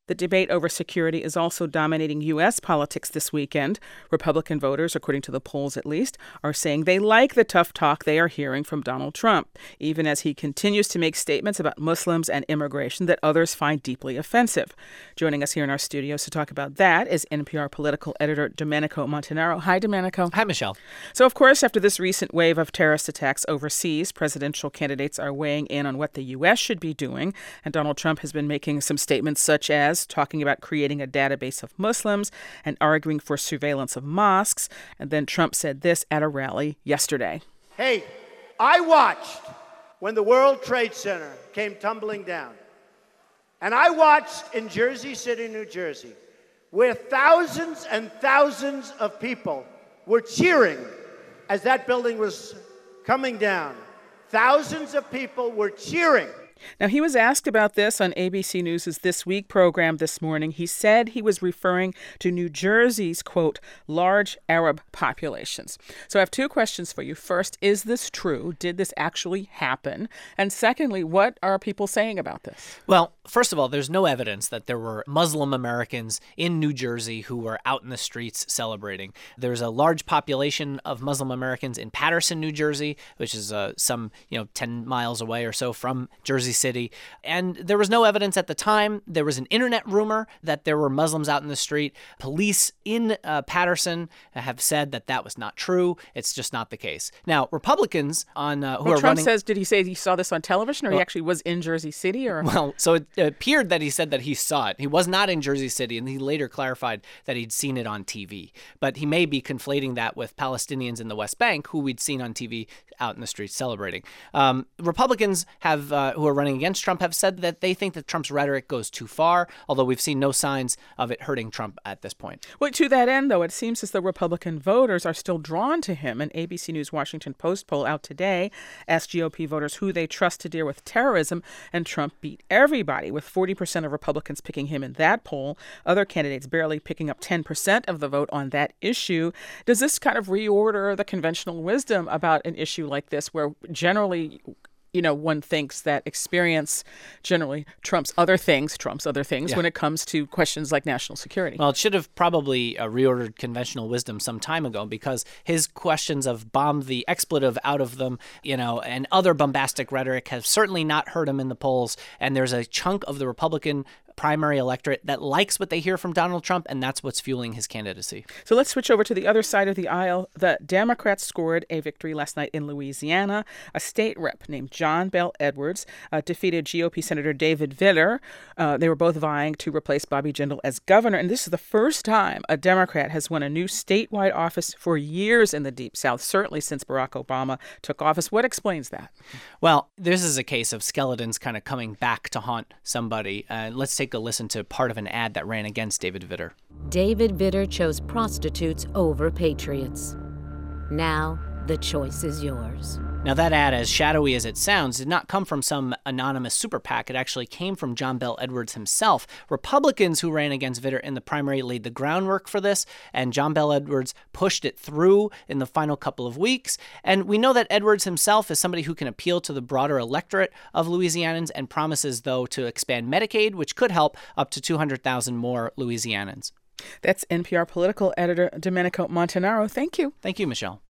The debate over security is also dominating U.S. politics this weekend. Republican voters, according to the polls at least, are saying they like the tough talk they are hearing from Donald Trump, even as he continues to make statements about Muslims and immigration that others find deeply offensive. Joining us here in our studios to talk about that is NPR political editor Domenico Montanaro. Hi, Domenico. Hi, Michelle. So, of course, after this recent wave of terrorist attacks overseas, presidential candidates are weighing in on what the U.S. should be doing. And Donald Trump has been making some statements such as talking about creating a database of Muslims and arguing for surveillance of mosques. And then Trump said this at a rally yesterday. Hey, I watched when the World Trade Center came tumbling down. And I watched in Jersey City, New Jersey, where thousands and thousands of people were cheering as that building was coming down. Thousands of people were cheering. Now, he was asked about this on ABC News' This Week program this morning. He said he was referring to New Jersey's, quote, large Arab populations. So I have two questions for you. First, is this true? Did this actually happen? And secondly, what are people saying about this? Well, first of all, there's no evidence that there were Muslim Americans in New Jersey who were out in the streets celebrating. There's a large population of Muslim Americans in Paterson, New Jersey, which is some 10 miles away or so from Jersey City. And there was no evidence at the time. There was an internet rumor that there were Muslims out in the street. Police in Paterson have said that that was not true. It's just not the case. Now, Republicans on who are Trump running... says, did he say he saw this on television or he actually was in Jersey City? Or Well, so it appeared that he said that he saw it. He was not in Jersey City, and he later clarified that he'd seen it on TV. But he may be conflating that with Palestinians in the West Bank, who we'd seen on TV out in the streets celebrating. Republicans who are running against Trump have said that they think that Trump's rhetoric goes too far, although we've seen no signs of it hurting Trump at this point. Well, to that end, though, it seems as though Republican voters are still drawn to him. An ABC News Washington Post poll out today asked GOP voters who they trust to deal with terrorism, and Trump beat everybody, with 40% of Republicans picking him in that poll. Other candidates barely picking up 10% of the vote on that issue. Does this kind of reorder the conventional wisdom about an issue like this, where generally one thinks that experience generally trumps other things when it comes to questions like national security? Well, it should have probably reordered conventional wisdom some time ago, because his questions of bomb the expletive out of them, and other bombastic rhetoric have certainly not hurt him in the polls. And there's a chunk of the Republican primary electorate that likes what they hear from Donald Trump, and that's what's fueling his candidacy. So let's switch over to the other side of the aisle. The Democrats scored a victory last night in Louisiana. A state rep named John Bel Edwards defeated GOP Senator David Vitter. They were both vying to replace Bobby Jindal as governor, and this is the first time a Democrat has won a new statewide office for years in the Deep South, certainly since Barack Obama took office. What explains that? Well, this is a case of skeletons kind of coming back to haunt somebody. Let's take a listen to part of an ad that ran against David Vitter. David Vitter chose prostitutes over patriots. Now the choice is yours. Now, that ad, as shadowy as it sounds, did not come from some anonymous super PAC. It actually came from John Bel Edwards himself. Republicans who ran against Vitter in the primary laid the groundwork for this, and John Bel Edwards pushed it through in the final couple of weeks. And we know that Edwards himself is somebody who can appeal to the broader electorate of Louisianans, and promises, though, to expand Medicaid, which could help up to 200,000 more Louisianans. That's NPR political editor Domenico Montanaro. Thank you. Thank you, Michelle.